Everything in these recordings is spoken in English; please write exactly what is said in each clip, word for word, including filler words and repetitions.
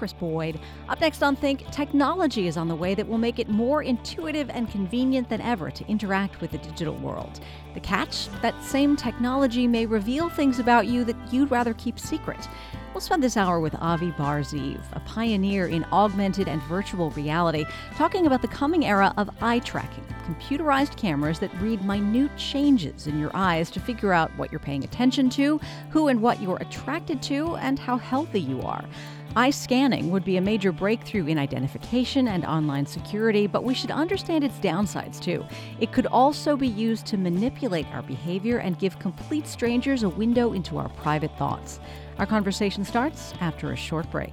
Chris Boyd. Up next on Think, technology is on the way that will make it more intuitive and convenient than ever to interact with the digital world. The catch? That same technology may reveal things about you that you'd rather keep secret. We'll spend this hour with Avi Bar-Zeev, a pioneer in augmented and virtual reality, talking about the coming era of eye tracking, computerized cameras that read minute changes in your eyes to figure out what you're paying attention to, who and what you're attracted to, and how healthy you are. Eye scanning would be a major breakthrough in identification and online security, but we should understand its downsides too. It could also be used to manipulate our behavior and give complete strangers a window into our private thoughts. Our conversation starts after a short break.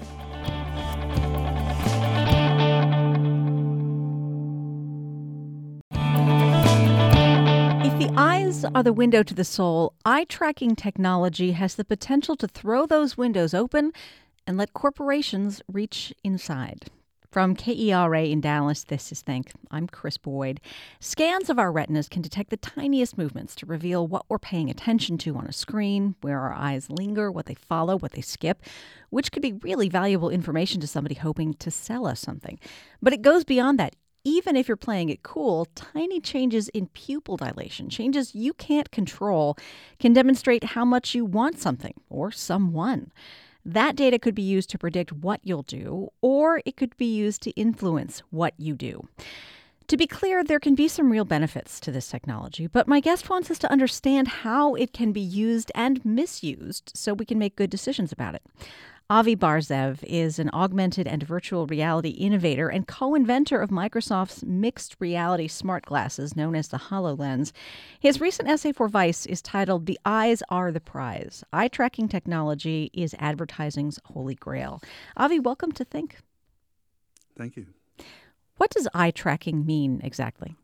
If the eyes are the window to the soul, eye-tracking technology has the potential to throw those windows open and let corporations reach inside. From K E R A in Dallas, this is Think. I'm Chris Boyd. Scans of our retinas can detect the tiniest movements to reveal what we're paying attention to on a screen, where our eyes linger, what they follow, what they skip, which could be really valuable information to somebody hoping to sell us something. But it goes beyond that. Even if you're playing it cool, tiny changes in pupil dilation, changes you can't control, can demonstrate how much you want something or someone. That data could be used to predict what you'll do, or it could be used to influence what you do. To be clear, there can be some real benefits to this technology, but my guest wants us to understand how it can be used and misused so we can make good decisions about it. Avi Bar-Zeev is an augmented and virtual reality innovator and co-inventor of Microsoft's mixed reality smart glasses known as the HoloLens. His recent essay for Vice is titled "The Eyes Are the Prize. Eye tracking technology is advertising's holy grail." Avi, welcome to Think. Thank you. What does eye tracking mean exactly?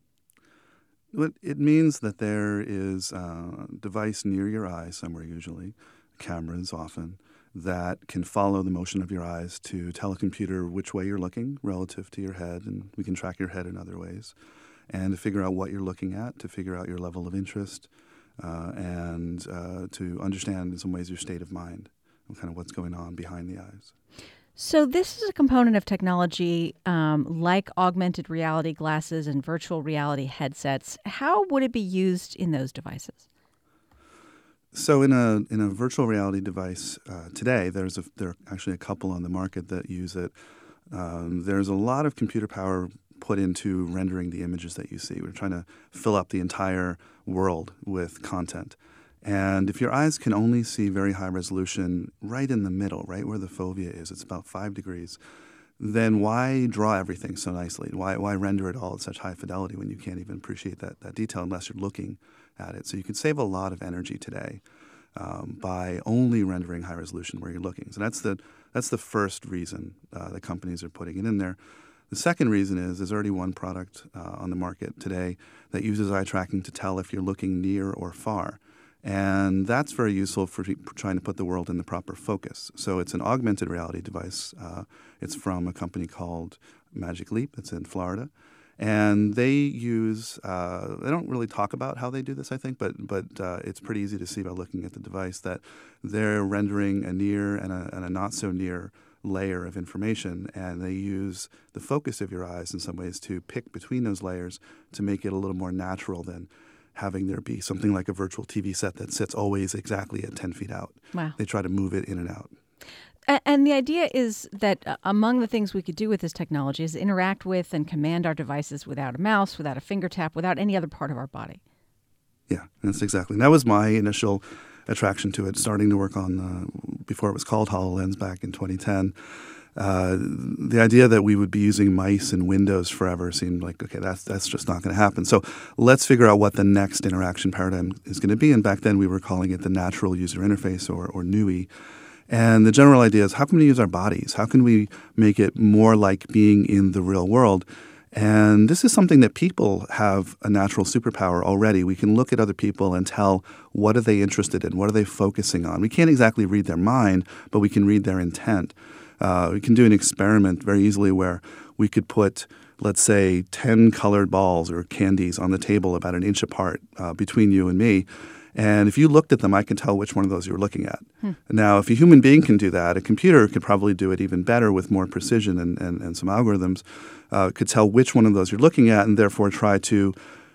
Well, it means that there is a device near your eye somewhere, usually cameras often, that can follow the motion of your eyes to tell a computer which way you're looking relative to your head, and we can track your head in other ways, and to figure out what you're looking at, to figure out your level of interest, uh, and uh, to understand in some ways your state of mind and kind of what's going on behind the eyes. So this is a component of technology um, like augmented reality glasses and virtual reality headsets. How would it be used in those devices? So in a in a virtual reality device uh, today, there's a, there are actually a couple on the market that use it. Um, there's a lot of computer power put into rendering the images that you see. We're trying to fill up the entire world with content. And if your eyes can only see very high resolution right in the middle, right where the fovea is, it's about five degrees, then why draw everything so nicely? Why why render it all at such high fidelity when you can't even appreciate that, that detail unless you're looking at it? So you can save a lot of energy today um, by only rendering high resolution where you're looking. So that's the that's the first reason uh, that companies are putting it in there. The second reason is there's already one product uh, on the market today that uses eye tracking to tell if you're looking near or far. And that's very useful for trying to put the world in the proper focus. So it's an augmented reality device. Uh, it's from a company called Magic Leap. It's in Florida. And they use, uh, they don't really talk about how they do this, I think, but but uh, it's pretty easy to see by looking at the device that they're rendering a near and a, and a not so near layer of information. And they use the focus of your eyes in some ways to pick between those layers to make it a little more natural than having there be something like a virtual T V set that sits always exactly at ten feet out. Wow. They try to move it in and out. And the idea is that uh, among the things we could do with this technology is interact with and command our devices without a mouse, without a finger tap, without any other part of our body. Yeah, that's exactly. And that was my initial attraction to it, starting to work on, uh, before it was called HoloLens back in twenty ten. Uh, the idea that we would be using mice and windows forever seemed like, okay, that's that's just not going to happen. So let's figure out what the next interaction paradigm is going to be. And back then we were calling it the natural user interface, or, or N U I. And the general idea is, how can we use our bodies? How can we make it more like being in the real world? And this is something that people have a natural superpower already. We can look at other people and tell, what are they interested in? What are they focusing on? We can't exactly read their mind, but we can read their intent. Uh, we can do an experiment very easily where we could put, let's say, ten colored balls or candies on the table about an inch apart uh, between you and me. And if you looked at them, I can tell which one of those you were looking at. Hmm. Now, if a human being can do that, a computer could probably do it even better with more precision and, and, and some algorithms, uh, could tell which one of those you're looking at and therefore try to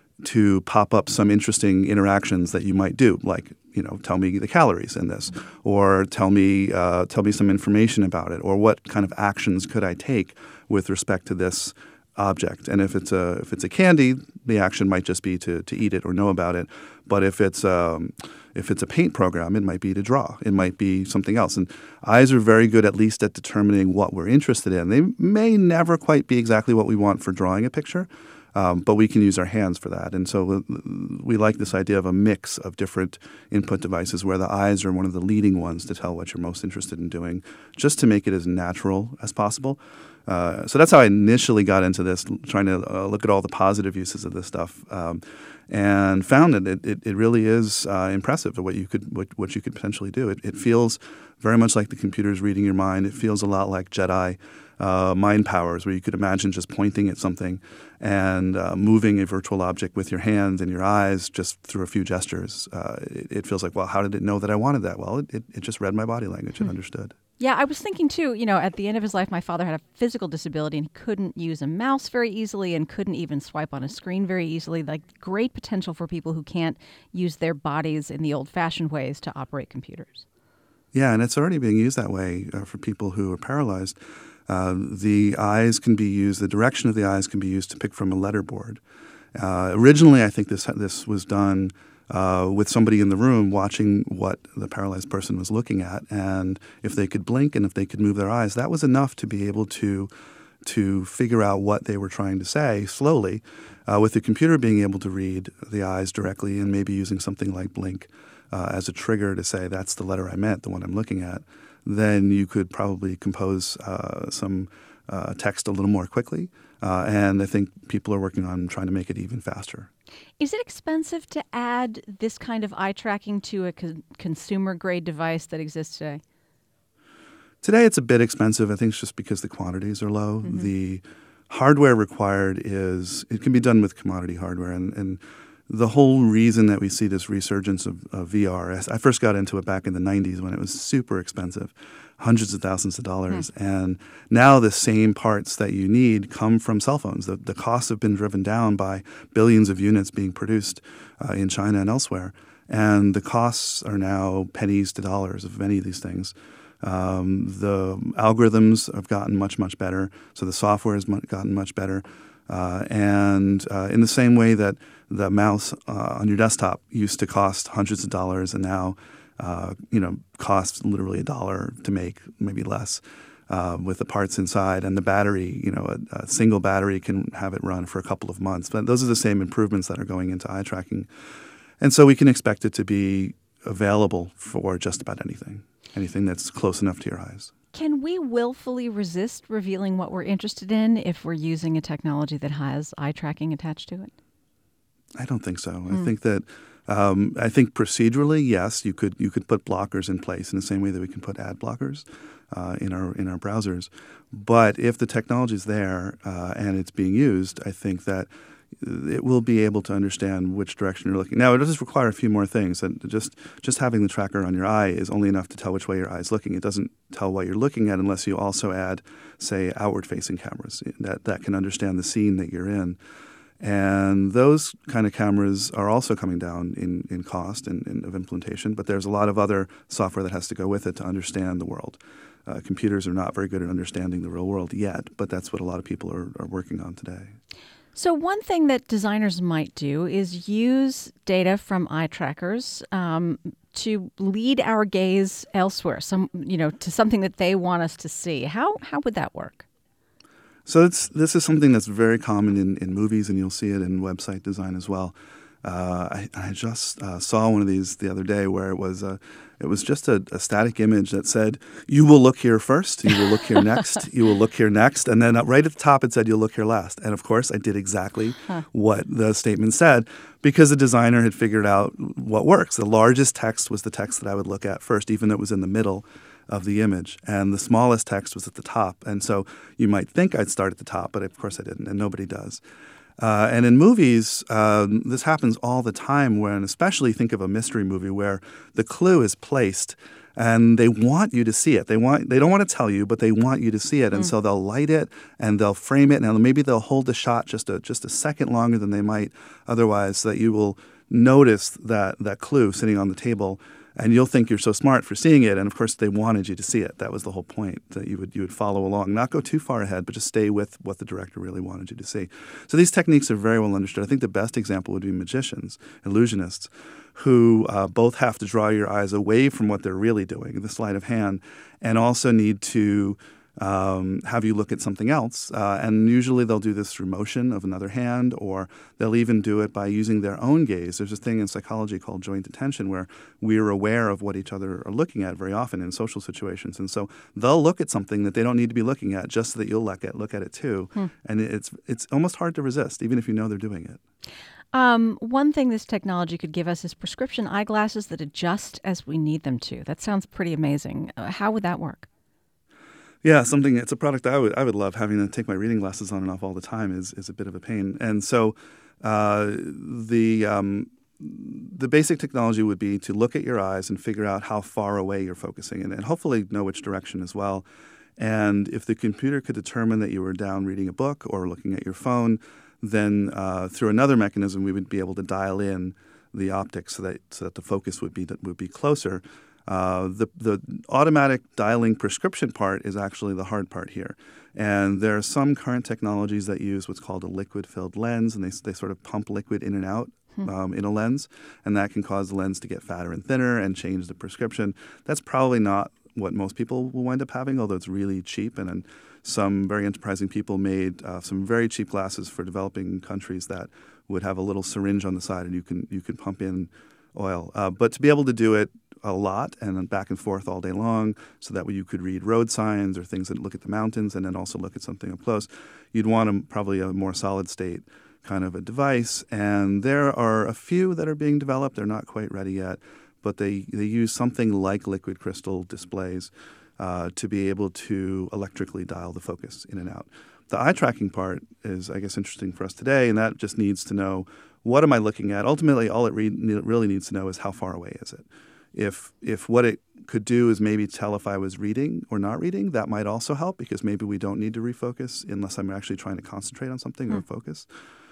to pop up some interesting interactions that you might do, like, you know, tell me the calories in this, or tell me uh, tell me some information about it, or what kind of actions could I take with respect to this object. And if it's a if it's a candy, the action might just be to to eat it or know about it. But if it's um, if it's a paint program, it might be to draw. It might be something else. And eyes are very good, at least, at determining what we're interested in. They may never quite be exactly what we want for drawing a picture. Um, but we can use our hands for that. And so we like this idea of a mix of different input devices where the eyes are one of the leading ones to tell what you're most interested in doing, just to make it as natural as possible. Uh, so that's how I initially got into this, trying to uh, look at all the positive uses of this stuff, um, and found that it, it, it really is uh, impressive what you could what, what you could potentially do. It, it feels very much like the computer's reading your mind. It feels a lot like Jedi Uh, mind powers, where you could imagine just pointing at something and uh, moving a virtual object with your hands and your eyes just through a few gestures. Uh, it, it feels like, well, how did it know that I wanted that? Well, it, it, it just read my body language and understood. Yeah, I was thinking too, you know, at the end of his life, my father had a physical disability and he couldn't use a mouse very easily and couldn't even swipe on a screen very easily. Like, great potential for people who can't use their bodies in the old-fashioned ways to operate computers. Yeah, and it's already being used that way uh, for people who are paralyzed. Uh, the eyes can be used, the direction of the eyes can be used to pick from a letterboard. Uh, originally, I think this this was done uh, with somebody in the room watching what the paralyzed person was looking at, and if they could blink and if they could move their eyes, that was enough to be able to to figure out what they were trying to say slowly. Uh, with the computer being able to read the eyes directly and maybe using something like blink uh, as a trigger to say that's the letter I meant, the one I'm looking at, then you could probably compose uh, some uh, text a little more quickly. Uh, and I think people are working on trying to make it even faster. Is it expensive to add this kind of eye tracking to a co- consumer-grade device that exists today? Today it's a bit expensive. I think it's just because the quantities are low. Mm-hmm. The hardware required is – it can be done with commodity hardware. And, and the whole reason that we see this resurgence of, of V R, I first got into it back in the nineties when it was super expensive, hundreds of thousands of dollars. Mm. And now the same parts that you need come from cell phones. The, the costs have been driven down by billions of units being produced uh, in China and elsewhere. And the costs are now pennies to dollars of many of these things. Um, the algorithms have gotten much, much better. So the software has gotten much better. Uh, and uh, in the same way that the mouse uh, on your desktop used to cost hundreds of dollars and now uh, you know, costs literally a dollar to make, maybe less, uh, with the parts inside. And the battery, you know, a, a single battery can have it run for a couple of months. But those are the same improvements that are going into eye tracking. And so we can expect it to be available for just about anything, anything that's close enough to your eyes. Can we willfully resist revealing what we're interested in if we're using a technology that has eye tracking attached to it? I don't think so. Mm. I think that um, I think procedurally, yes, you could you could put blockers in place in the same way that we can put ad blockers uh, in our in our browsers. But if the technology is there uh, and it's being used, I think that it will be able to understand which direction you're looking. Now, it does require a few more things. And just just having the tracker on your eye is only enough to tell which way your eye is looking. It doesn't tell what you're looking at unless you also add, say, outward-facing cameras that, that can understand the scene that you're in. And those kind of cameras are also coming down in, in cost and, and of implementation, but there's a lot of other software that has to go with it to understand the world. Uh, computers are not very good at understanding the real world yet, but that's what a lot of people are, are working on today. So one thing that designers might do is use data from eye trackers um, to lead our gaze elsewhere, some you know, to something that they want us to see. How how would that work? So it's, this is something that's very common in, in movies, and you'll see it in website design as well. Uh, I, I just uh, saw one of these the other day where it was a, it was just a, a static image that said, "You will look here first, you will look here next, you will look here next," and then right at the top it said, "You'll look here last." And of course, I did exactly huh. what the statement said because the designer had figured out what works. The largest text was the text that I would look at first, even though it was in the middle of the image, and the smallest text was at the top. And so you might think I'd start at the top, but of course I didn't, and nobody does. Uh, and in movies, um, this happens all the time when, especially think of a mystery movie where the clue is placed and they want you to see it. They want they don't want to tell you, but they want you to see it. And mm. so they'll light it and they'll frame it. And maybe they'll hold the shot just a just a second longer than they might otherwise, so that you will notice that that clue sitting on the table. And you'll think you're so smart for seeing it. And of course, they wanted you to see it. That was the whole point, that you would you would follow along, not go too far ahead, but just stay with what the director really wanted you to see. So these techniques are very well understood. I think the best example would be magicians, illusionists, who uh, both have to draw your eyes away from what they're really doing, the sleight of hand, and also need to um, have you look at something else. Uh, and usually they'll do this through motion of another hand, or they'll even do it by using their own gaze. There's this thing in psychology called joint attention where we're aware of what each other are looking at very often in social situations. And so they'll look at something that they don't need to be looking at just so that you'll look at, look at it too. Hmm. And it's, it's almost hard to resist, even if you know they're doing it. Um, one thing this technology could give us is prescription eyeglasses that adjust as we need them to. That sounds pretty amazing. Uh, how would that work? Yeah, something. It's a product I would I would love. Having to take my reading glasses on and off all the time is is a bit of a pain. And so uh, the um, the basic technology would be to look at your eyes and figure out how far away you're focusing, and, and hopefully know which direction as well. And if the computer could determine that you were down reading a book or looking at your phone, then uh, through another mechanism we would be able to dial in the optics so that so that the focus would be would be closer. Uh, the the automatic dialing prescription part is actually the hard part here. And there are some current technologies that use what's called a liquid-filled lens, and they they sort of pump liquid in and out hmm. um, in a lens, and that can cause the lens to get fatter and thinner and change the prescription. That's probably not what most people will wind up having, although it's really cheap. And then some very enterprising people made uh, some very cheap glasses for developing countries that would have a little syringe on the side, and you can you can pump in oil. Uh, but to be able to do it a lot and then back and forth all day long, so that way you could read road signs or things that look at the mountains and then also look at something up close, you'd want a, probably a more solid state kind of a device. And there are a few that are being developed. They're not quite ready yet, but they, they use something like liquid crystal displays uh, to be able to electrically dial the focus in and out. The eye tracking part is, I guess, interesting for us today, and that just needs to know, what am I looking at? Ultimately, all it re- really needs to know is how far away is it. If if what it could do is maybe tell if I was reading or not reading, that might also help, because maybe we don't need to refocus unless I'm actually trying to concentrate on something mm. or focus.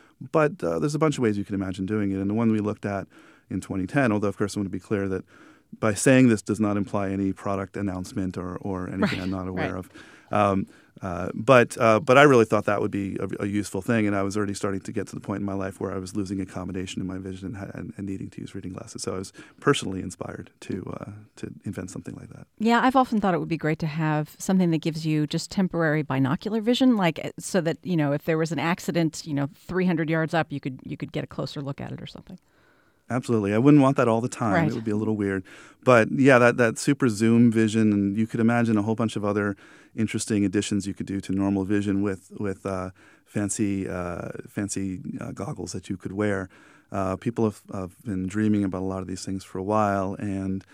But uh, there's a bunch of ways you can imagine doing it. And the one we looked at in twenty ten, although of course I want to be clear that by saying this does not imply any product announcement or, or anything right. I'm not aware right. of. Um, uh, but uh, but I really thought that would be a, a useful thing, and I was already starting to get to the point in my life where I was losing accommodation in my vision and, and, and needing to use reading glasses. So I was personally inspired to uh, to invent something like that. Yeah, I've often thought it would be great to have something that gives you just temporary binocular vision, like so that, you know, if there was an accident, you know, three hundred yards up, you could you could get a closer look at it or something. Absolutely. I wouldn't want that all the time. Right. It would be a little weird. But yeah, that, that super zoom vision, and you could imagine a whole bunch of other interesting additions you could do to normal vision with with uh, fancy uh, fancy uh, goggles that you could wear. Uh, people have, have been dreaming about a lot of these things for a while, and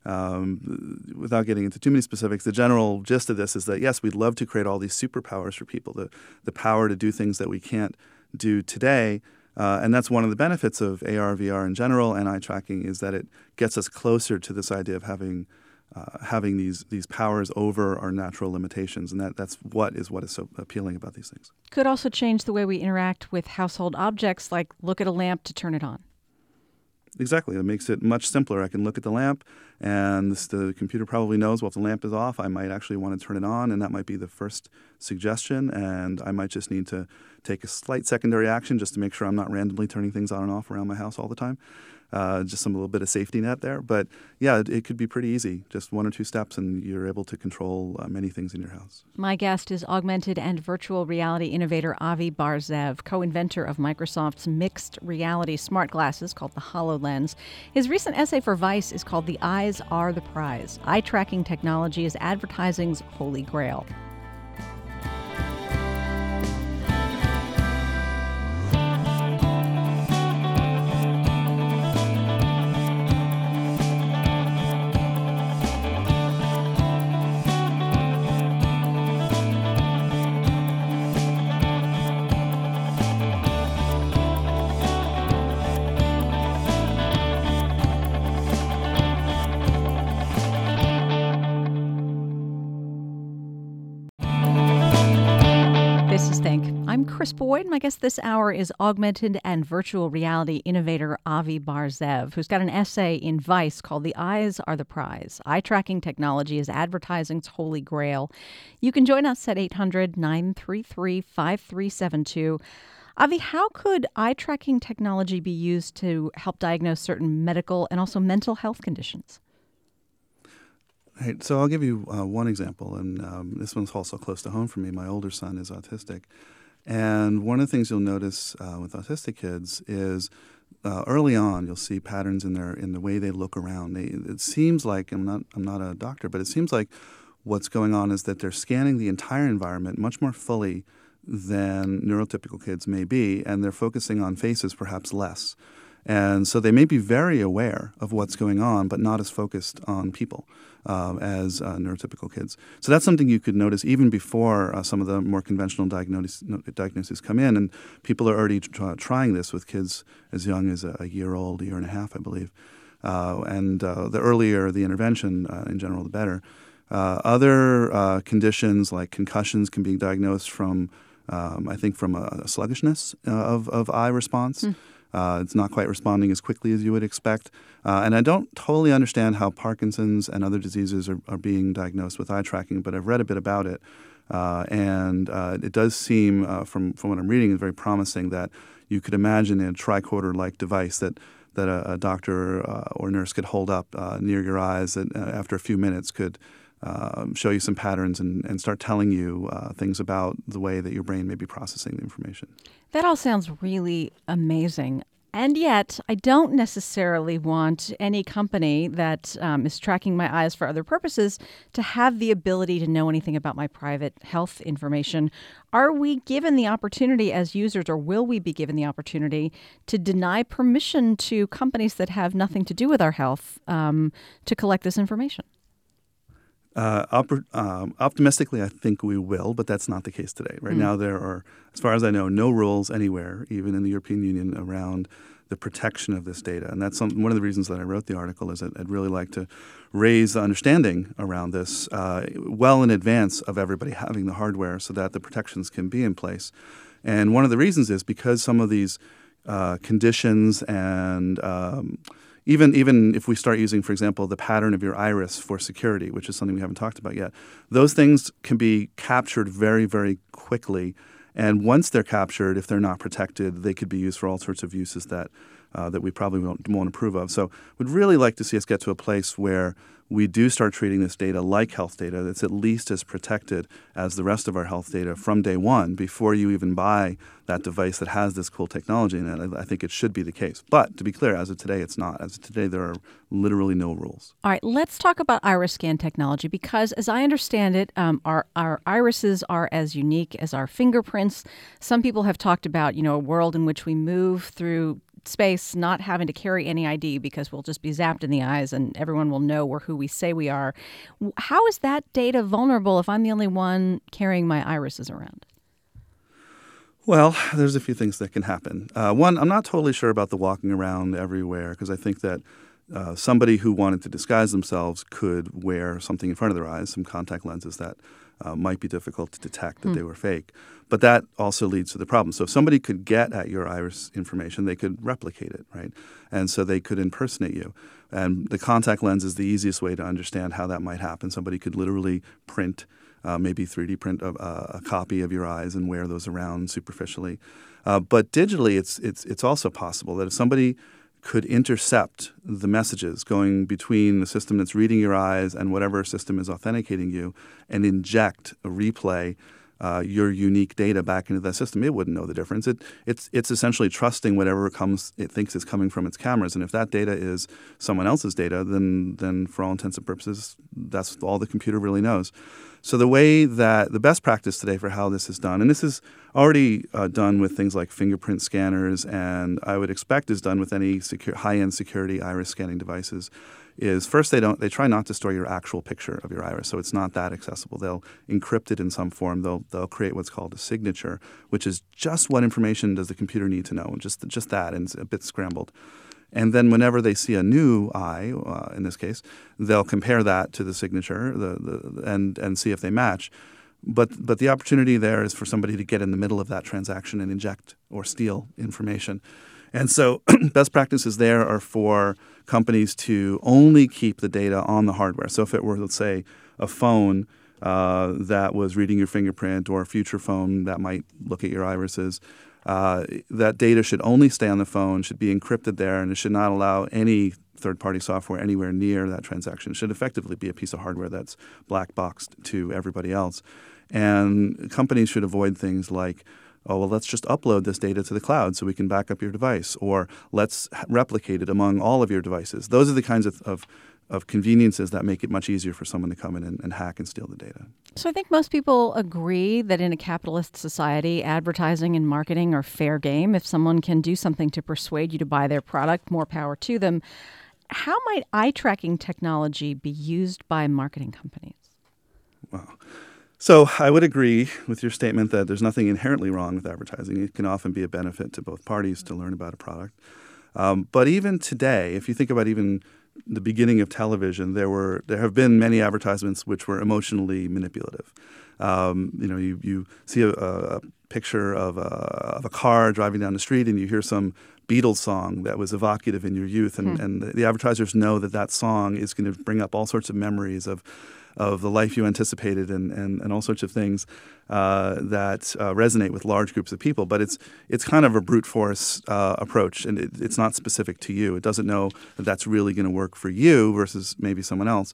um, without getting into too many specifics, the general gist of this is that, yes, we'd love to create all these superpowers for people, the the power to do things that we can't do today. Uh, and that's one of the benefits of A R, V R in general, and eye tracking, is that it gets us closer to this idea of having uh, having these these powers over our natural limitations, and that, that's what is what is so appealing about these things. Could also change the way we interact with household objects, like look at a lamp to turn it on. Exactly. It makes it much simpler. I can look at the lamp, and this, the computer probably knows, well, if the lamp is off, I might actually want to turn it on, and that might be the first suggestion, and I might just need to take a slight secondary action just to make sure I'm not randomly turning things on and off around my house all the time. Uh, just some a little bit of safety net there. But yeah, it, it could be pretty easy. Just one or two steps, and you're able to control uh, many things in your house. My guest is augmented and virtual reality innovator Avi Bar-Zeev, co-inventor of Microsoft's mixed reality smart glasses called the HoloLens. His recent essay for Vice is called "The Eyes Are the Prize. Eye tracking technology is advertising's holy grail." Chris Boyd. My guest this hour is augmented and virtual reality innovator Avi Bar-Zeev, who's got an essay in Vice called "The Eyes Are the Prize. Eye Tracking Technology is Advertising's Holy Grail." You can join us at eight hundred, nine three three, five three seven two. Avi, how could eye tracking technology be used to help diagnose certain medical and also mental health conditions? Right, so I'll give you uh, one example, and um, this one's also close to home for me. My older son is autistic, and one of the things you'll notice uh, with autistic kids is uh, early on you'll see patterns in their in the way they look around. They, it seems like I'm not I'm not a doctor, but it seems like what's going on is that they're scanning the entire environment much more fully than neurotypical kids may be, and they're focusing on faces perhaps less. And so they may be very aware of what's going on, but not as focused on people um, as uh, neurotypical kids. So that's something you could notice even before uh, some of the more conventional diagnoses, diagnoses come in. And people are already try, trying this with kids as young as a, a year old, a year and a half, I believe. Uh, and uh, the earlier the intervention, uh, in general, the better. Uh, other uh, conditions like concussions can be diagnosed from, um, I think, from a, a sluggishness uh, of, of eye response. Mm. Uh, it's not quite responding as quickly as you would expect. Uh, and I don't totally understand how Parkinson's and other diseases are, are being diagnosed with eye tracking, but I've read a bit about it. Uh, and uh, it does seem, uh, from, from what I'm reading, is very promising that you could imagine a tricorder-like device that, that a, a doctor uh, or nurse could hold up uh, near your eyes that uh, after a few minutes could uh, show you some patterns and, and start telling you uh, things about the way that your brain may be processing the information. That all sounds really amazing. And yet, I don't necessarily want any company that um, is tracking my eyes for other purposes to have the ability to know anything about my private health information. Are we given the opportunity as users, or will we be given the opportunity to deny permission to companies that have nothing to do with our health um, to collect this information? Uh, op- um, optimistically, I think we will, but that's not the case today. Right mm. now, there are, as far as I know, no rules anywhere, even in the European Union, around the protection of this data. And that's some, one of the reasons that I wrote the article is that I'd really like to raise the understanding around this uh, well in advance of everybody having the hardware so that the protections can be in place. And one of the reasons is because some of these uh, conditions and um, Even even if we start using, for example, the pattern of your iris for security, which is something we haven't talked about yet, those things can be captured very, very quickly. And once they're captured, if they're not protected, they could be used for all sorts of uses that uh, that we probably won't, won't approve of. So we'd really like to see us get to a place where we do start treating this data like health data that's at least as protected as the rest of our health data from day one before you even buy that device that has this cool technology in it. I think it should be the case. But to be clear, as of today, it's not. As of today, there are literally no rules. All right, let's talk about iris scan technology because as I understand it, um, our, our irises are as unique as our fingerprints. Some people have talked about, you know, a world in which we move through space not having to carry any I D because we'll just be zapped in the eyes and everyone will know we're who we say we are. How is that data vulnerable if I'm the only one carrying my irises around? Well, there's a few things that can happen. Uh, one, I'm not totally sure about the walking around everywhere because I think that uh, somebody who wanted to disguise themselves could wear something in front of their eyes, some contact lenses that uh, might be difficult to detect that hmm. they were fake. But that also leads to the problem. So if somebody could get at your iris information, they could replicate it, right? And so they could impersonate you. And the contact lens is the easiest way to understand how that might happen. Somebody could literally print, uh, maybe three D print a, a copy of your eyes and wear those around superficially. Uh, but digitally, it's it's it's also possible that if somebody could intercept the messages going between the system that's reading your eyes and whatever system is authenticating you and inject a replay Uh, your unique data back into that system, it wouldn't know the difference. It, it's it's essentially trusting whatever comes it thinks is coming from its cameras. And if that data is someone else's data, then then for all intents and purposes, that's all the computer really knows. So the way that the best practice today for how this is done, and this is already uh, done with things like fingerprint scanners, and I would expect is done with any secure, high-end security iris scanning devices, is first they don't they try not to store your actual picture of your iris, so it's not that accessible. They'll encrypt it in some form. They'll they'll create what's called a signature, which is just what information does the computer need to know, just just that, and it's a bit scrambled. And then whenever they see a new eye, uh, in this case, they'll compare that to the signature the, the, and and see if they match. But but the opportunity there is for somebody to get in the middle of that transaction and inject or steal information. And so best practices there are for companies to only keep the data on the hardware. So if it were, let's say, a phone uh, that was reading your fingerprint, or a future phone that might look at your irises, uh, that data should only stay on the phone, should be encrypted there, and it should not allow any third-party software anywhere near that transaction. It should effectively be a piece of hardware that's black boxed to everybody else. And companies should avoid things like, oh, well, let's just upload this data to the cloud so we can back up your device, or let's replicate it among all of your devices. Those are the kinds of, of, of conveniences that make it much easier for someone to come in and, and hack and steal the data. So I think most people agree that in a capitalist society, advertising and marketing are fair game. If someone can do something to persuade you to buy their product, more power to them. How might eye tracking technology be used by marketing companies? Well, so I would agree with your statement that there's nothing inherently wrong with advertising. It can often be a benefit to both parties to learn about a product. Um, but even today, if you think about even the beginning of television, there were there have been many advertisements which were emotionally manipulative. Um, you know, you, you see a, a picture of a, of a car driving down the street, and you hear some Beatles song that was evocative in your youth, and, hmm. and the, the advertisers know that that song is going to bring up all sorts of memories of of the life you anticipated, and, and, and all sorts of things uh, that uh, resonate with large groups of people. But it's it's kind of a brute force uh, approach, and it, it's not specific to you. It doesn't know that that's really going to work for you versus maybe someone else.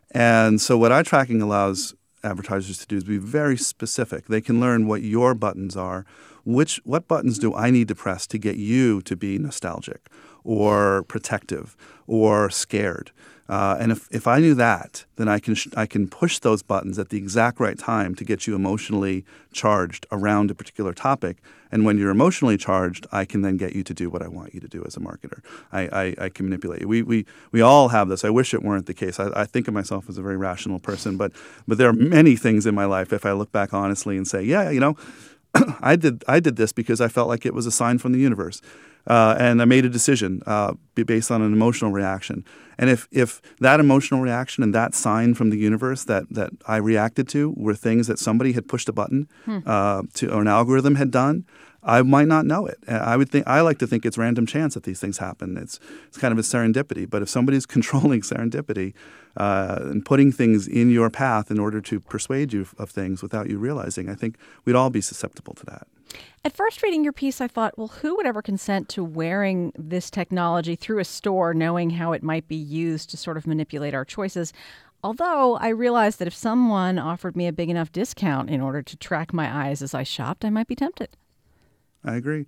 And so what eye tracking allows advertisers to do is be very specific. They can learn what your buttons are. Which what buttons do I need to press to get you to be nostalgic or protective or scared? Uh, and if, if I knew that, then I can sh- I can push those buttons at the exact right time to get you emotionally charged around a particular topic. And when you're emotionally charged, I can then get you to do what I want you to do as a marketer. I, I, I can manipulate you. We, we we all have this. I wish it weren't the case. I, I think of myself as a very rational person, but but there are many things in my life, if I look back honestly and say, yeah, you know, I did I did this because I felt like it was a sign from the universe. Uh, and I made a decision uh, based on an emotional reaction. And if, if that emotional reaction and that sign from the universe that, that I reacted to were things that somebody had pushed a button hmm. uh, to, or an algorithm had done, I might not know it. I would think I like to think it's random chance that these things happen. It's it's kind of a serendipity. But if somebody's controlling serendipity uh, and putting things in your path in order to persuade you of things without you realizing, I think we'd all be susceptible to that. At first reading your piece, I thought, well, who would ever consent to wearing this technology through a store, knowing how it might be used to sort of manipulate our choices? Although I realized that if someone offered me a big enough discount in order to track my eyes as I shopped, I might be tempted. I agree.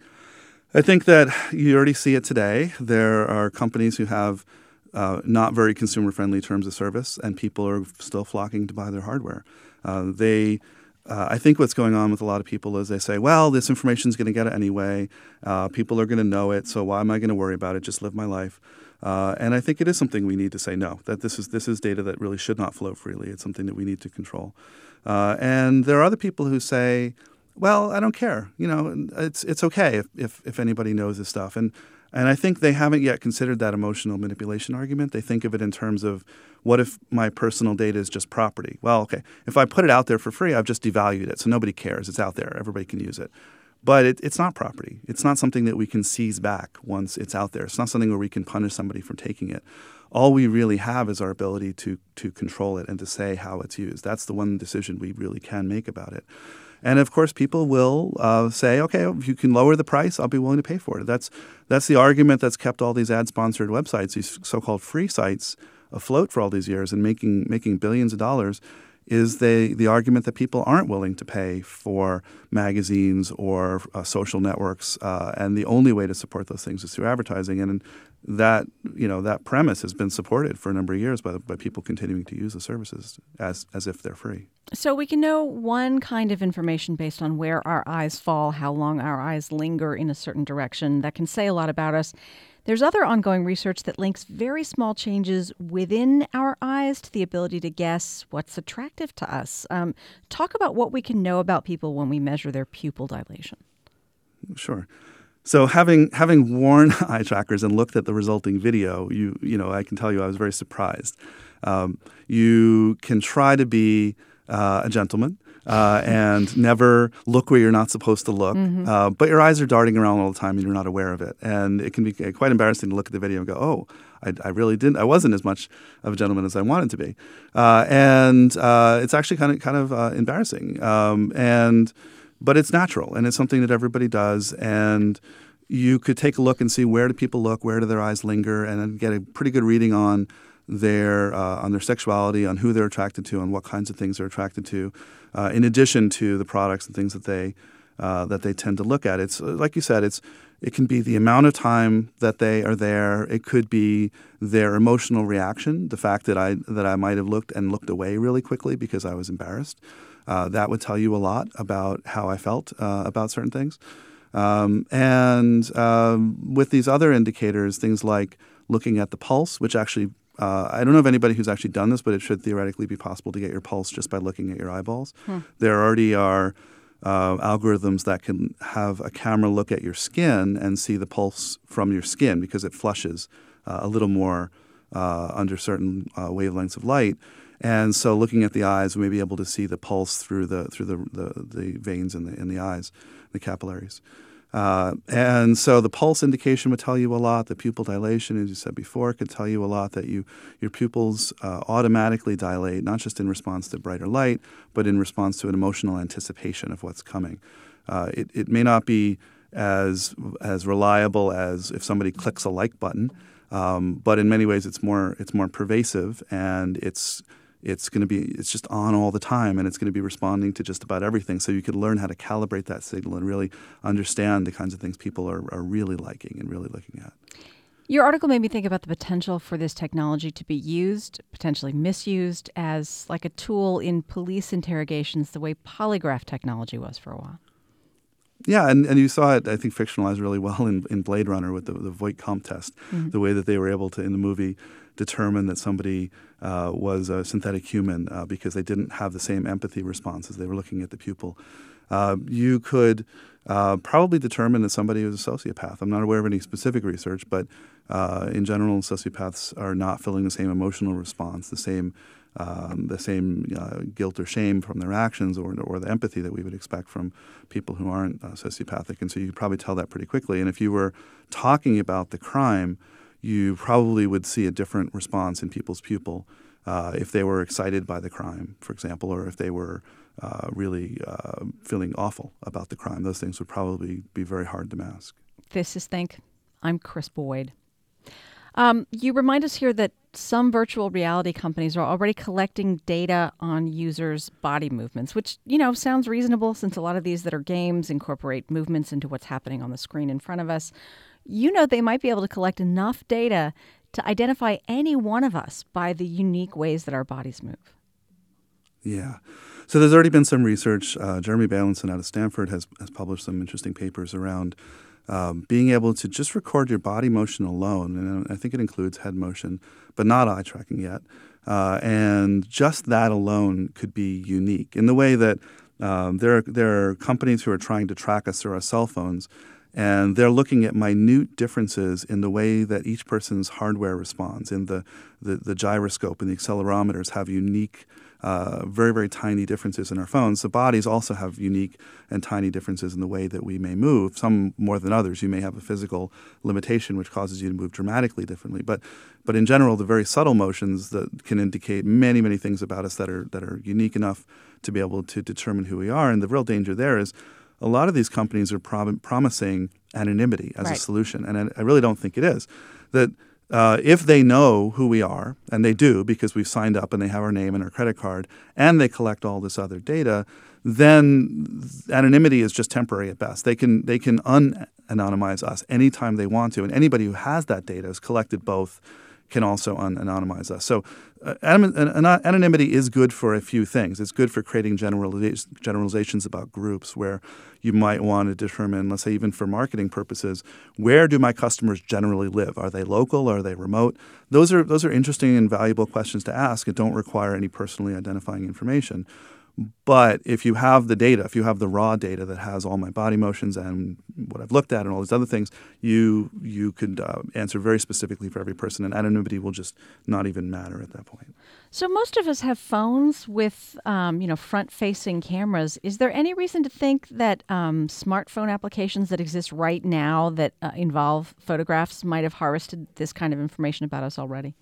I think that you already see it today. There are companies who have uh, not very consumer-friendly terms of service, and people are still flocking to buy their hardware. Uh, they, uh, I think what's going on with a lot of people is they say, well, this information is going to get it anyway. Uh, people are going to know it, so why am I going to worry about it? Just live my life. Uh, and I think it is something we need to say no, that this is this is data that really should not flow freely. It's something that we need to control. Uh, and there are other people who say, well, I don't care. You know, it's it's okay if, if, if anybody knows this stuff. And and I think they haven't yet considered that emotional manipulation argument. They think of it in terms of, what if my personal data is just property? Well, okay, if I put it out there for free, I've just devalued it. So nobody cares. It's out there. Everybody can use it. But it, it's not property. It's not something that we can seize back once it's out there. It's not something where we can punish somebody for taking it. All we really have is our ability to to control it and to say how it's used. That's the one decision we really can make about it. And of course, people will uh, say, okay, if you can lower the price, I'll be willing to pay for it. That's that's the argument that's kept all these ad-sponsored websites, these so-called free sites, afloat for all these years and making making billions of dollars, is the, the argument that people aren't willing to pay for magazines or uh, social networks. Uh, and the only way to support those things is through advertising. And that, you know, that premise has been supported for a number of years by, by people continuing to use the services as, as if they're free. So we can know one kind of information based on where our eyes fall, how long our eyes linger in a certain direction. That can say a lot about us. There's other ongoing research that links very small changes within our eyes to the ability to guess what's attractive to us. Um, talk about what we can know about people when we measure their pupil dilation. Sure. So having having worn eye trackers and looked at the resulting video, you you know, I can tell you I was very surprised. Um, you can try to be uh, a gentleman. uh, and never look where you're not supposed to look. Mm-hmm. Uh, but your eyes are darting around all the time and you're not aware of it. And it can be quite embarrassing to look at the video and go, oh, I, I really didn't. I wasn't as much of a gentleman as I wanted to be. Uh, and uh, it's actually kind of kind of uh, embarrassing. Um, and but it's natural and it's something that everybody does. And you could take a look and see where do people look, where do their eyes linger, and then get a pretty good reading on their uh, on their sexuality, on who they're attracted to, on what kinds of things they're attracted to, uh, in addition to the products and things that they uh, that they tend to look at. It's like you said, it's it can be the amount of time that they are there. It could be their emotional reaction, the fact that I that I might have looked and looked away really quickly because I was embarrassed. Uh, that would tell you a lot about how I felt uh, about certain things. Um, and um, with these other indicators, things like looking at the pulse, which actually Uh, I don't know of anybody who's actually done this, but it should theoretically be possible to get your pulse just by looking at your eyeballs. Hmm. There already are uh, algorithms that can have a camera look at your skin and see the pulse from your skin because it flushes uh, a little more uh, under certain uh, wavelengths of light. And so looking at the eyes, we may be able to see the pulse through the through the, the, the veins in the in the eyes, the capillaries. Uh, and so the pulse indication would tell you a lot. The pupil dilation, as you said before, could tell you a lot that you your pupils uh, automatically dilate, not just in response to brighter light, but in response to an emotional anticipation of what's coming. Uh, it, it may not be as as reliable as if somebody clicks a like button, um, but in many ways it's more it's more pervasive, and it's It's going to be, it's just on all the time, and it's going to be responding to just about everything. So you could learn how to calibrate that signal and really understand the kinds of things people are, are really liking and really looking at. Your article made me think about the potential for this technology to be used, potentially misused, as like a tool in police interrogations, the way polygraph technology was for a while. Yeah, and, and you saw it, I think, fictionalized really well in, in Blade Runner with the, the Voight-Kampff test, mm-hmm. the way that they were able to, in the movie, determine that somebody uh, was a synthetic human uh, because they didn't have the same empathy responses. They were looking at the pupil. Uh, you could uh, probably determine that somebody was a sociopath. I'm not aware of any specific research, but uh, in general, sociopaths are not feeling the same emotional response, the same Um, the same uh, guilt or shame from their actions, or or the empathy that we would expect from people who aren't uh, sociopathic. And so you could probably tell that pretty quickly. And if you were talking about the crime, you probably would see a different response in people's pupil uh, if they were excited by the crime, for example, or if they were uh, really uh, feeling awful about the crime. Those things would probably be very hard to mask. This is Think. I'm Kris Boyd. Um, you remind us here that some virtual reality companies are already collecting data on users' body movements, which, you know, sounds reasonable since a lot of these that are games incorporate movements into what's happening on the screen in front of us. You know, they might be able to collect enough data to identify any one of us by the unique ways that our bodies move. Yeah. So there's already been some research. Uh, Jeremy Bailenson out of Stanford has, has published some interesting papers around Um, being able to just record your body motion alone, and I think it includes head motion, but not eye tracking yet. Uh, and just that alone could be unique in the way that um, there are, there are companies who are trying to track us through our cell phones, and they're looking at minute differences in the way that each person's hardware responds. In the, the, the gyroscope and the accelerometers have unique Uh, very, very tiny differences in our phones. The bodies also have unique and tiny differences in the way that we may move, some more than others. You may have a physical limitation which causes you to move dramatically differently. But but in general, the very subtle motions that can indicate many, many things about us that are that are unique enough to be able to determine who we are. And the real danger there is a lot of these companies are prom- promising anonymity as right. a solution. And I, I really don't think it is. That Uh, if they know who we are, and they do because we've signed up and they have our name and our credit card, and they collect all this other data, then anonymity is just temporary at best. They can they can un-anonymize us anytime they want to, and anybody who has that data has collected both can also un-anonymize us. So uh, anonymity is good for a few things. It's good for creating generaliz- generalizations about groups where you might want to determine, let's say even for marketing purposes, where do my customers generally live? Are they local? Are they remote? Those are those are interesting and valuable questions to ask and don't require any personally identifying information. But if you have the data, if you have the raw data that has all my body motions and what I've looked at and all these other things, you you could uh, answer very specifically for every person, and anonymity will just not even matter at that point. So most of us have phones with, um, you know, front-facing cameras. Is there any reason to think that um, smartphone applications that exist right now that uh, involve photographs might have harvested this kind of information about us already?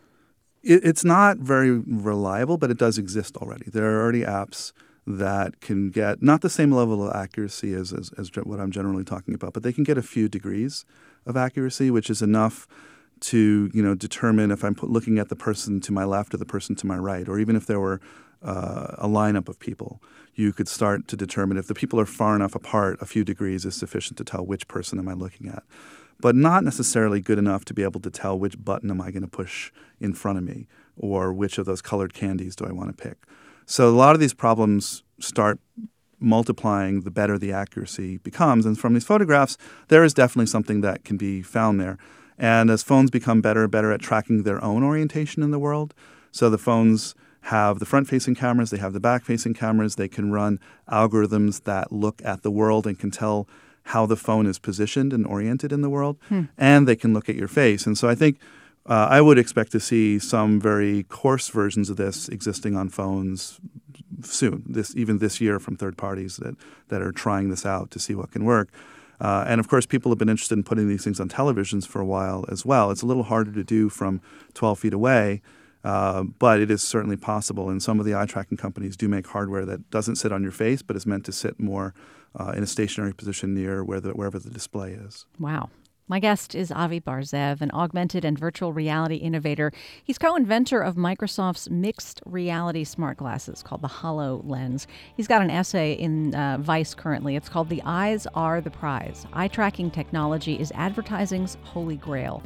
It, it's not very reliable, but it does exist already. There are already apps that can get not the same level of accuracy as, as, as what I'm generally talking about, but they can get a few degrees of accuracy, which is enough to, you know, determine if I'm put, looking at the person to my left or the person to my right, or even if there were uh, a lineup of people, you could start to determine if the people are far enough apart, a few degrees is sufficient to tell which person am I looking at. But not necessarily good enough to be able to tell which button am I going to push in front of me or which of those colored candies do I want to pick. So a lot of these problems start multiplying the better the accuracy becomes. And from these photographs, there is definitely something that can be found there. And as phones become better and better at tracking their own orientation in the world, so the phones have the front-facing cameras, they have the back-facing cameras, they can run algorithms that look at the world and can tell how the phone is positioned and oriented in the world, hmm. and they can look at your face. And so I think uh, I would expect to see some very coarse versions of this existing on phones soon, this even this year from third parties that, that are trying this out to see what can work. Uh, and, of course, people have been interested in putting these things on televisions for a while as well. It's a little harder to do from twelve feet away, uh, but it is certainly possible. And some of the eye tracking companies do make hardware that doesn't sit on your face but is meant to sit more Uh, in a stationary position near where the, wherever the display is. Wow. My guest is Avi Bar-Zeev, an augmented and virtual reality innovator. He's co-inventor of Microsoft's mixed reality smart glasses called the HoloLens. He's got an essay in uh, Vice currently. It's called The Eyes Are the Prize. Eye tracking technology is advertising's holy grail.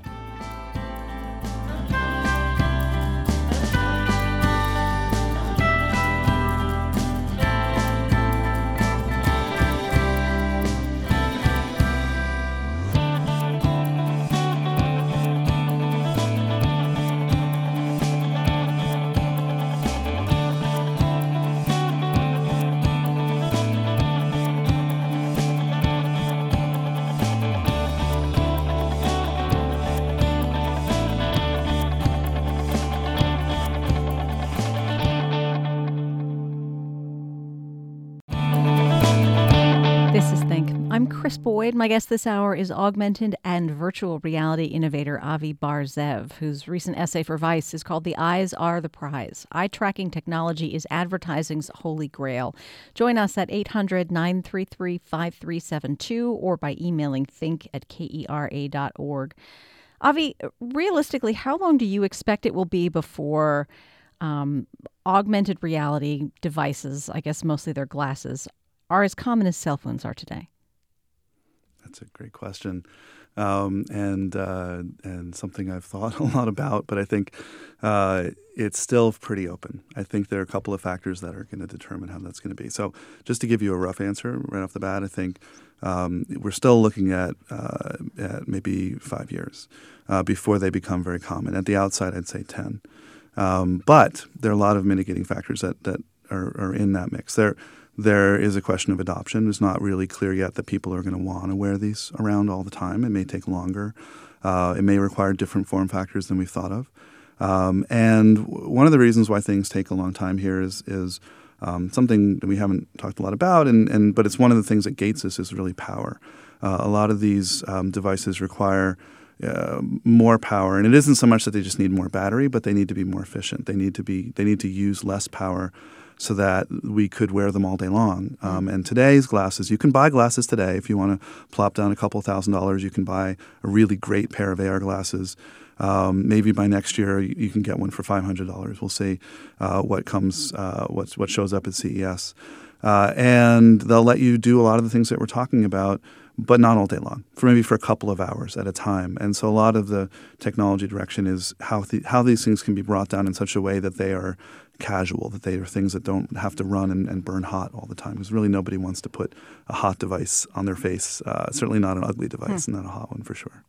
This is Think. I'm Chris Boyd. My guest this hour is augmented and virtual reality innovator Avi Bar-Zeev, whose recent essay for Vice is called The Eyes Are the Prize. Eye tracking technology is advertising's holy grail. Join us at eight hundred, nine three three, five three seven two or by emailing think at kera dot org. Avi, realistically, how long do you expect it will be before um, augmented reality devices, I guess mostly their glasses, are as common as cell phones are today? That's a great question, um, and uh, and something I've thought a lot about. But I think uh, it's still pretty open. I think there are a couple of factors that are going to determine how that's going to be. So, just to give you a rough answer right off the bat, I think um, we're still looking at uh, at maybe five years uh, before they become very common. At the outside, I'd say ten. Um, but there are a lot of mitigating factors that that are, are in that mix. There. There is a question of adoption. It's not really clear yet that people are going to want to wear these around all the time. It may take longer. Uh, it may require different form factors than we've thought of. Um, and w- one of the reasons why things take a long time here is is um, something that we haven't talked a lot about, and, and but it's one of the things that gates us is really power. Uh, a lot of these um, devices require uh, more power, and it isn't so much that they just need more battery, but they need to be more efficient. They need to be they need to use less power, so that we could wear them all day long. Um, and today's glasses, you can buy glasses today. If you want to plop down a couple thousand dollars, you can buy a really great pair of A R glasses. Um, maybe by next year, you, you can get one for five hundred dollars. We'll see uh, what comes, uh, what's, what shows up at C E S. Uh, and they'll let you do a lot of the things that we're talking about, but not all day long, for maybe for a couple of hours at a time. And so a lot of the technology direction is how th- how these things can be brought down in such a way that they are casual, that they are things that don't have to run and, and burn hot all the time. Because really nobody wants to put a hot device on their face, uh, certainly not an ugly device, hmm. not a hot one for sure.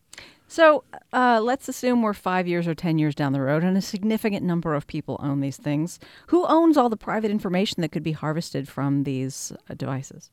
So uh, let's assume we're five years or ten years down the road and a significant number of people own these things. Who owns all the private information that could be harvested from these uh, devices?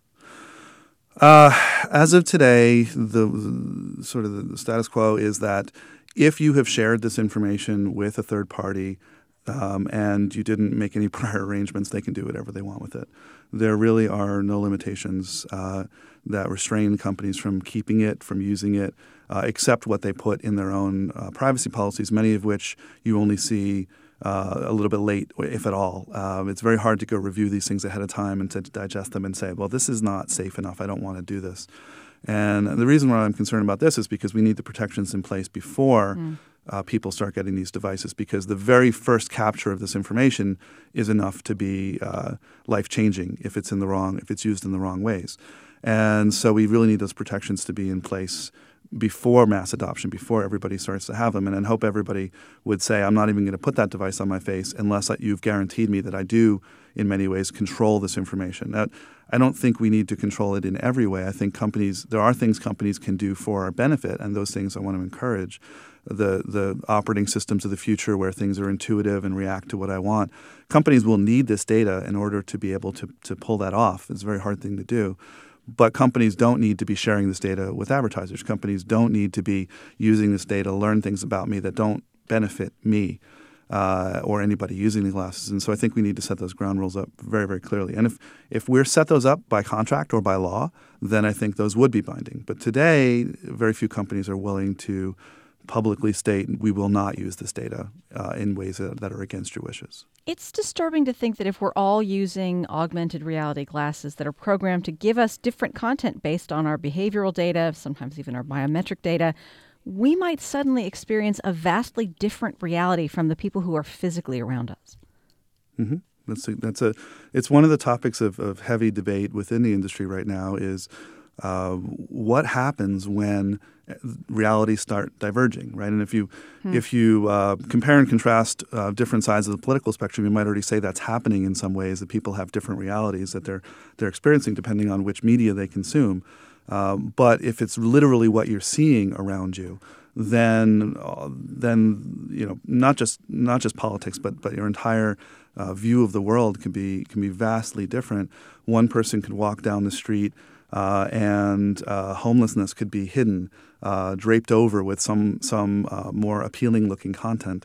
Uh, as of today, the, the sort of the status quo is that if you have shared this information with a third party um, and you didn't make any prior arrangements, they can do whatever they want with it. There really are no limitations uh, that restrain companies from keeping it, from using it, uh, except what they put in their own uh, privacy policies, many of which you only see uh, a little bit late, if at all. Um, it's very hard to go review these things ahead of time and to digest them and say, well, this is not safe enough. I don't want to do this. And the reason why I'm concerned about this is because we need the protections in place before mm. uh, people start getting these devices, because the very first capture of this information is enough to be uh, life-changing if it's in the wrong, if it's used in the wrong ways. And so we really need those protections to be in place before mass adoption, before everybody starts to have them. And I hope everybody would say, I'm not even going to put that device on my face unless you've guaranteed me that I do, in many ways, control this information. Now, I don't think we need to control it in every way. I think companies, there are things companies can do for our benefit, and those things I want to encourage. The the operating systems of the future where things are intuitive and react to what I want. Companies will need this data in order to be able to, to pull that off. It's a very hard thing to do. But companies don't need to be sharing this data with advertisers. Companies don't need to be using this data to learn things about me that don't benefit me uh, or anybody using the glasses. And so I think we need to set those ground rules up very, very clearly. And if, if we're set those up by contract or by law, then I think those would be binding. But today, very few companies are willing to publicly state we will not use this data uh, in ways that, that are against your wishes. It's disturbing to think that if we're all using augmented reality glasses that are programmed to give us different content based on our behavioral data, sometimes even our biometric data, we might suddenly experience a vastly different reality from the people who are physically around us. Mm-hmm. That's a, that's a. It's one of the topics of, of heavy debate within the industry right now is uh, what happens when realities start diverging, right? And if you hmm. if you uh, compare and contrast uh, different sides of the political spectrum, you might already say that's happening in some ways, that people have different realities that they're they're experiencing depending on which media they consume. Um, but if it's literally what you're seeing around you, then uh, then you know not just not just politics, but but your entire uh, view of the world can be can be vastly different. One person could walk down the street uh, and uh, homelessness could be hidden, uh, draped over with some some uh, more appealing looking content.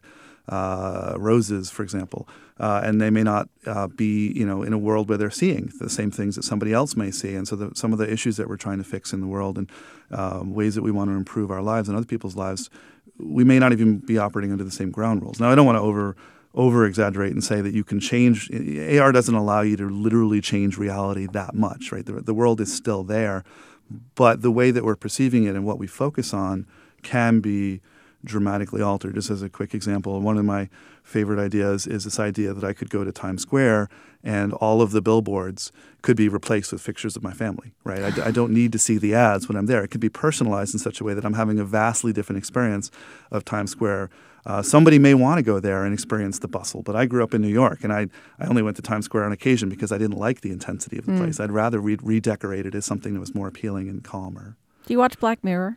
Uh, roses, for example, uh, and they may not uh, be, you know, in a world where they're seeing the same things that somebody else may see. And so the, some of the issues that we're trying to fix in the world and um, ways that we want to improve our lives and other people's lives, we may not even be operating under the same ground rules. Now, I don't want to over over exaggerate and say that you can change. A R doesn't allow you to literally change reality that much, right? The, the world is still there, but the way that we're perceiving it and what we focus on can be dramatically altered. Just as a quick example, one of my favorite ideas is this idea that I could go to Times Square and all of the billboards could be replaced with pictures of my family, right? I, I don't need to see the ads when I'm there. It could be personalized in such a way that I'm having a vastly different experience of Times Square. Uh, somebody may want to go there and experience the bustle, but I grew up in New York, and I I only went to Times Square on occasion because I didn't like the intensity of the mm. place. I'd rather re- redecorate it as something that was more appealing and calmer. Do you watch Black Mirror?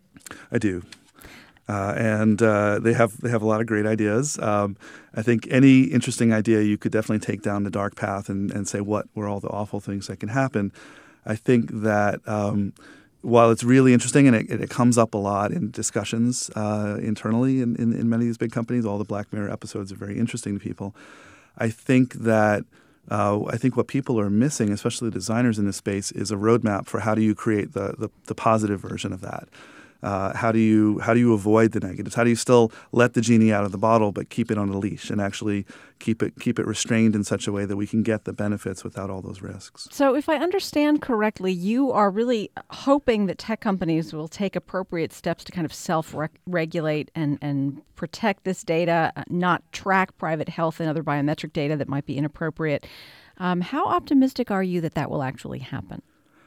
I do. Uh, and uh, they have they have a lot of great ideas. Um, I think any interesting idea you could definitely take down the dark path and, and say what were all the awful things that can happen. I think that um, while it's really interesting and it, it comes up a lot in discussions uh, internally in, in, in many of these big companies, all the Black Mirror episodes are very interesting to people. I think that uh, I think what people are missing, especially the designers in this space, is a roadmap for how do you create the the, the positive version of that. Uh, how do you how do you avoid the negatives? How do you still let the genie out of the bottle but keep it on a leash and actually keep it keep it restrained in such a way that we can get the benefits without all those risks? So if I understand correctly, you are really hoping that tech companies will take appropriate steps to kind of self-regulate and, and protect this data, not track private health and other biometric data that might be inappropriate. Um, how optimistic are you that that will actually happen?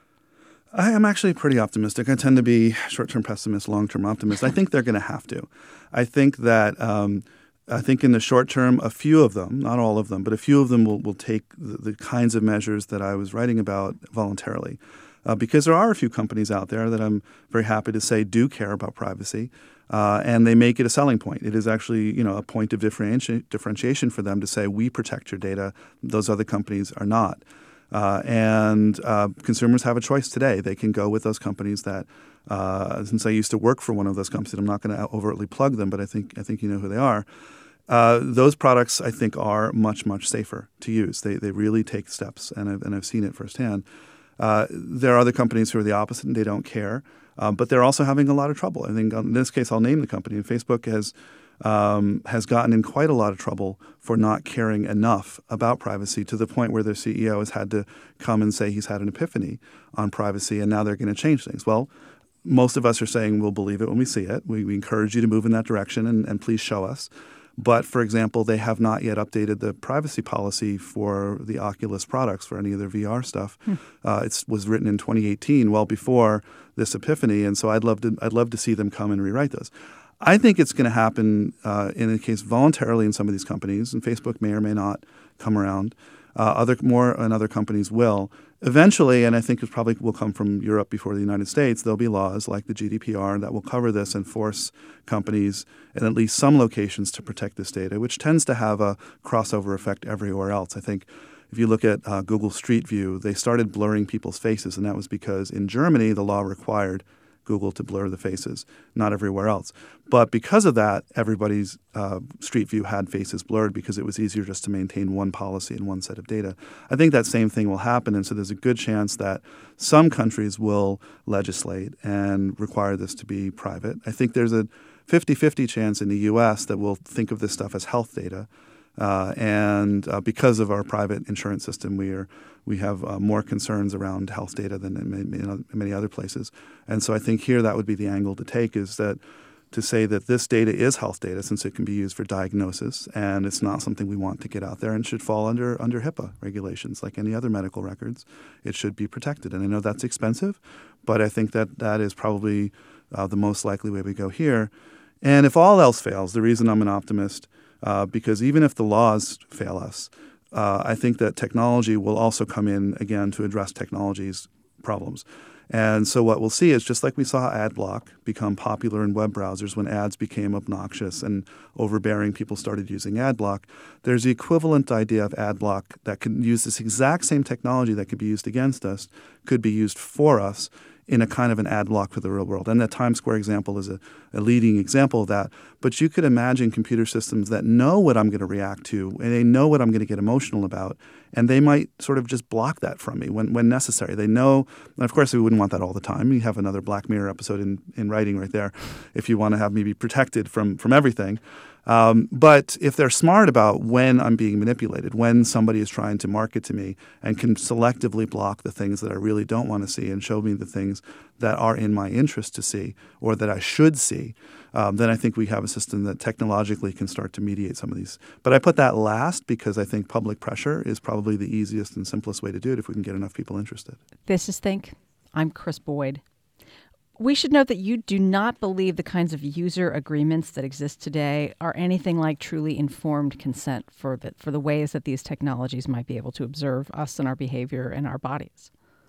I am actually pretty optimistic. I tend to be short-term pessimist, long-term optimist. I think they're going to have to. I think that um, I think in the short term, a few of them, not all of them, but a few of them will, will take the, the kinds of measures that I was writing about voluntarily. uh, because there are a few companies out there that I'm very happy to say do care about privacy, uh, and they make it a selling point. It is actually, you know, a point of differenti- differentiation for them to say, we protect your data, those other companies are not. Uh, and uh, consumers have a choice today. They can go with those companies that, uh, since I used to work for one of those companies, I'm not going to overtly plug them, but I think I think you know who they are. Uh, those products, I think, are much, much safer to use. They they really take steps, and I've, and I've seen it firsthand. Uh, there are other companies who are the opposite, and they don't care, um, but they're also having a lot of trouble. I think in this case, I'll name the company. And Facebook has um, has gotten in quite a lot of trouble for not caring enough about privacy to the point where their C E O has had to come and say he's had an epiphany on privacy, and now they're going to change things. Well, most of us are saying we'll believe it when we see it. We, we encourage you to move in that direction, and, and please show us. But, for example, they have not yet updated the privacy policy for the Oculus products, for any of their V R stuff. Hmm. Uh, it was written in twenty eighteen, well before this epiphany, and so I'd love to I'd love to see them come and rewrite those. I think it's going to happen uh, in a case voluntarily in some of these companies, and Facebook may or may not come around. Uh, other more and other companies will. Eventually, and I think it probably will come from Europe before the United States, there'll be laws like the G D P R that will cover this and force companies in at least some locations to protect this data, which tends to have a crossover effect everywhere else. I think if you look at uh, Google Street View, they started blurring people's faces, and that was because in Germany the law required Google to blur the faces, not everywhere else. But because of that, everybody's uh, Street View had faces blurred because it was easier just to maintain one policy and one set of data. I think that same thing will happen, and so there's a good chance that some countries will legislate and require this to be private. I think there's a fifty-fifty chance in the U S that we'll think of this stuff as health data. Uh, and uh, because of our private insurance system, we are we have uh, more concerns around health data than in many, in many other places. And so I think here that would be the angle to take, is that to say that this data is health data, since it can be used for diagnosis, and it's not something we want to get out there, and should fall under under HIPAA regulations like any other medical records. It should be protected. And I know that's expensive, but I think that that is probably uh, the most likely way we go here. And if all else fails, the reason I'm an optimist, uh, because even if the laws fail us, uh, I think that technology will also come in again to address technology's problems. And so what we'll see is, just like we saw ad block become popular in web browsers when ads became obnoxious and overbearing, people started using ad block, there's the equivalent idea of ad block that can use this exact same technology that could be used against us, could be used for us in a kind of an ad block for the real world. And the Times Square example is a, a leading example of that. But you could imagine computer systems that know what I'm going to react to, and they know what I'm going to get emotional about, and they might sort of just block that from me when, when necessary. They know, and of course we wouldn't want that all the time. You have another Black Mirror episode in, in writing right there if you want to have me be protected from, from everything. Um, but if they're smart about when I'm being manipulated, when somebody is trying to market to me, and can selectively block the things that I really don't want to see and show me the things that are in my interest to see or that I should see, um, then I think we have a system that technologically can start to mediate some of these. But I put that last because I think public pressure is probably the easiest and simplest way to do it if we can get enough people interested. This is Think. I'm Chris Boyd. We should note that you do not believe the kinds of user agreements that exist today are anything like truly informed consent for the, for the ways that these technologies might be able to observe us and our behavior and our bodies.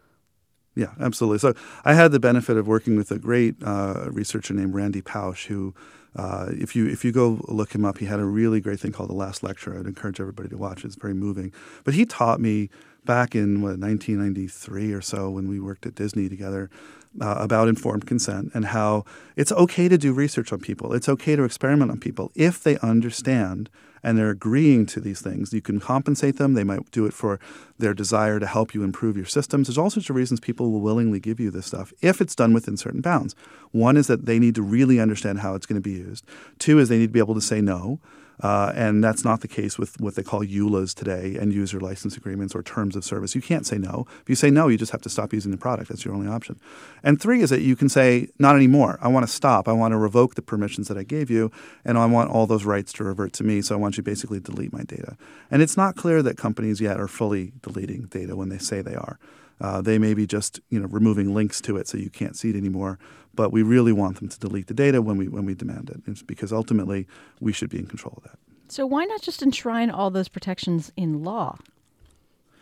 Yeah, absolutely. So I had the benefit of working with a great uh, researcher named Randy Pausch, who, uh, if you if you go look him up, he had a really great thing called The Last Lecture. I'd encourage everybody to watch it. It's very moving. But he taught me back in, what, nineteen ninety-three or so, when we worked at Disney together, uh, about informed consent and how it's okay to do research on people. It's okay to experiment on people if they understand and they're agreeing to these things. You can compensate them. They might do it for their desire to help you improve your systems. There's all sorts of reasons people will willingly give you this stuff if it's done within certain bounds. One is that they need to really understand how it's going to be used. Two is they need to be able to say no. Uh, and that's not the case with what they call E U L As today, and user license agreements or terms of service. You can't say no. If you say no, you just have to stop using the product. That's your only option. And three is that you can say, not anymore. I want to stop. I want to revoke the permissions that I gave you, and I want all those rights to revert to me, so I want you to basically delete my data. And it's not clear that companies yet are fully deleting data when they say they are. Uh, they may be just, you know, removing links to it so you can't see it anymore. But we really want them to delete the data when we when we demand it. It's because ultimately we should be in control of that. So why not just enshrine all those protections in law?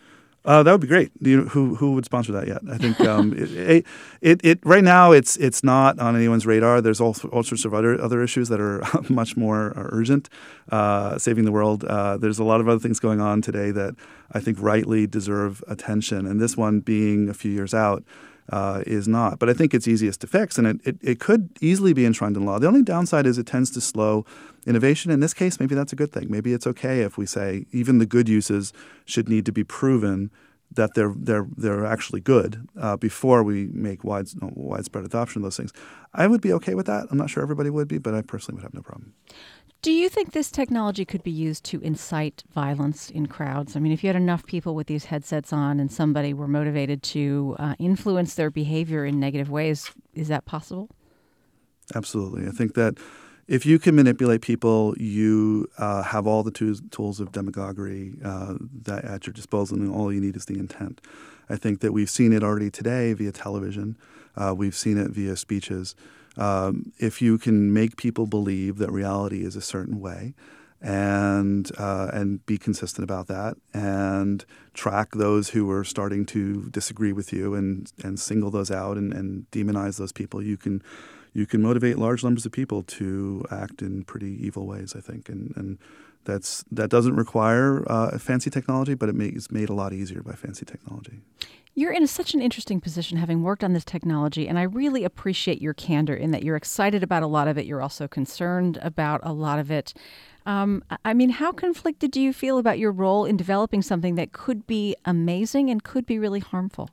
Uh, that would be great. Do you know, who who would sponsor that yet? I think um, it, it it right now it's it's not on anyone's radar. There's all all sorts of other other issues that are much more urgent. Uh, saving the world. Uh, there's a lot of other things going on today that I think rightly deserve attention, and this one being a few years out uh, is not. But I think it's easiest to fix, and it, it it could easily be enshrined in law. The only downside is it tends to slow innovation. In this case, maybe that's a good thing. Maybe it's okay if we say even the good uses should need to be proven that they're they're they're actually good uh, before we make wide, widespread adoption of those things. I would be okay with that. I'm not sure everybody would be, but I personally would have no problem. Do you think this technology could be used to incite violence in crowds? I mean, if you had enough people with these headsets on and somebody were motivated to uh, influence their behavior in negative ways, is that possible? Absolutely. I think that if you can manipulate people, you uh, have all the tools, tools of demagoguery uh, that at your disposal, and all you need is the intent. I think that we've seen it already today via television. Uh, we've seen it via speeches. Um, if you can make people believe that reality is a certain way and uh, and be consistent about that and track those who are starting to disagree with you and, and single those out and, and demonize those people, you can you can motivate large numbers of people to act in pretty evil ways, I think. And, and that's that doesn't require uh, fancy technology, but it makes made a lot easier by fancy technology. You're in such an interesting position having worked on this technology, and I really appreciate your candor in that you're excited about a lot of it. You're also concerned about a lot of it. Um, I mean, how conflicted do you feel about your role in developing something that could be amazing and could be really harmful?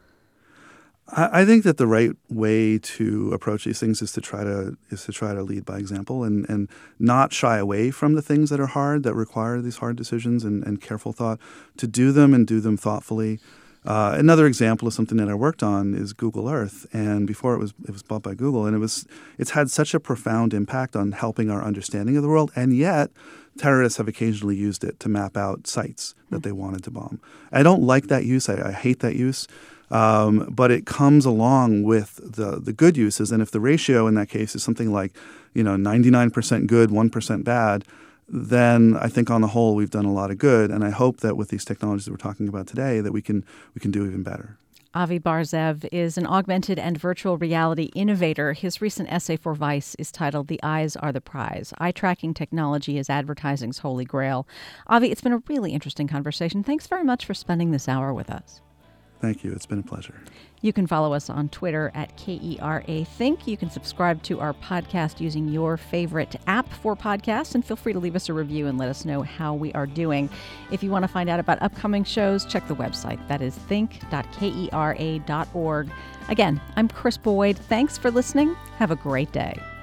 I, I think that the right way to approach these things is to try to is to try to lead by example and, and not shy away from the things that are hard, that require these hard decisions and, and careful thought, to do them and do them thoughtfully. Uh, another example of something that I worked on is Google Earth, and before it was it was bought by Google, and it was it's had such a profound impact on helping our understanding of the world, and yet terrorists have occasionally used it to map out sites that they wanted to bomb. I don't like that use. I, I hate that use, um, but it comes along with the the good uses, and if the ratio in that case is something like, you know, ninety-nine percent good, one percent bad, then I think on the whole we've done a lot of good, and I hope that with these technologies that we're talking about today that we can we can do even better. Avi Bar-Zeev is an augmented and virtual reality innovator. His recent essay for Vice is titled "The Eyes Are the Prize. Eye tracking technology is advertising's holy grail." Avi, it's been a really interesting conversation. Thanks very much for spending this hour with us. Thank you. It's been a pleasure. You can follow us on Twitter at K E R A Think. You can subscribe to our podcast using your favorite app for podcasts, and feel free to leave us a review and let us know how we are doing. If you want to find out about upcoming shows, check the website. That is think dot kera dot org. Again, I'm Chris Boyd. Thanks for listening. Have a great day.